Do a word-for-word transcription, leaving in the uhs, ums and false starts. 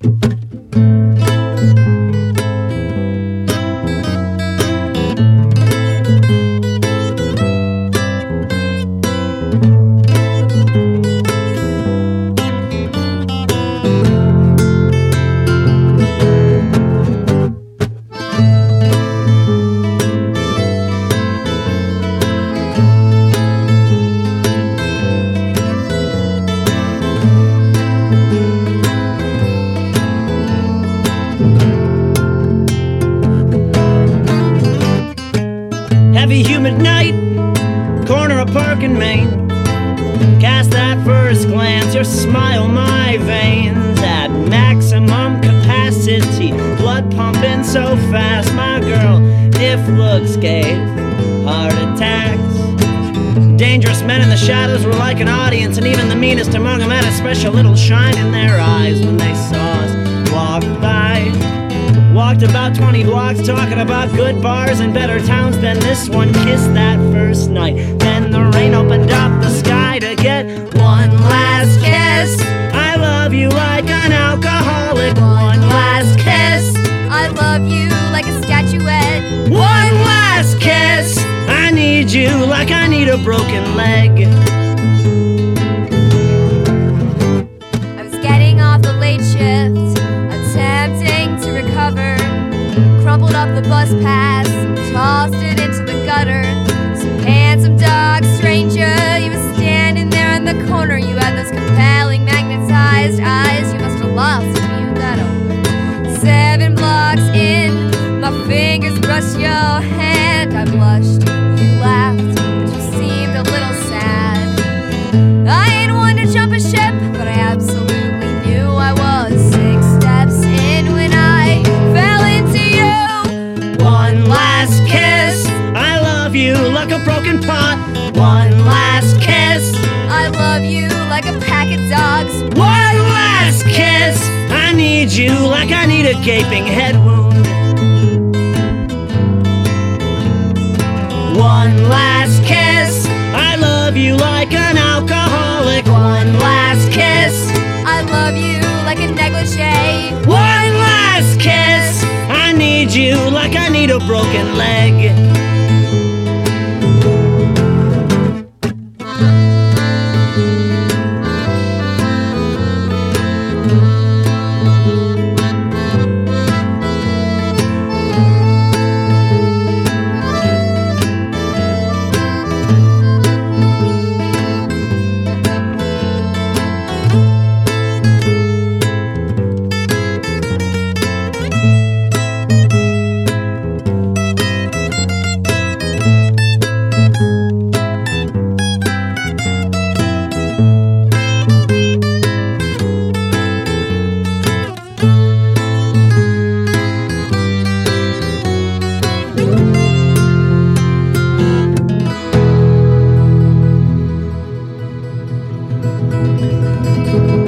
Heavy humid night, corner of Park and Main. Cast that first glance, your smile, my veins at maximum capacity, blood pumping so fast, my girl. If looks gave heart attacks, dangerous men in the shadows were like an audience, and even the meanest among them had a special little shine in their eyes when they saw us walk by. Walked about twenty blocks talking about good bars and better towns than this one. Kissed that first night, then the rain opened up the sky to get one last kiss. I love you like an alcoholic. One last kiss. I love you like a statuette. One last kiss. I need you like I need a broken leg. I was getting off the late shift, attempting to recover. Crumpled up the bus pass, tossed it into the gutter. Some handsome dog stranger, you were standing there in the corner. You had those compelling magnetized eyes. You must have lost when you got over. Seven blocks in, my fingers brushed your hand. I blushed, you laughed, but you seemed a little sad. I ain't one to jump a ship, but I absolutely knew I was six steps in when I fell into you. One last kiss. I love you like a broken pot. One last kiss. I love you like a pack of dogs. One last kiss. I need you like I need a gaping head wound. One last kiss. I love you like an alcoholic. One last kiss. I love you like a negligee. One last kiss. I need you like I need a broken leg. Thank you.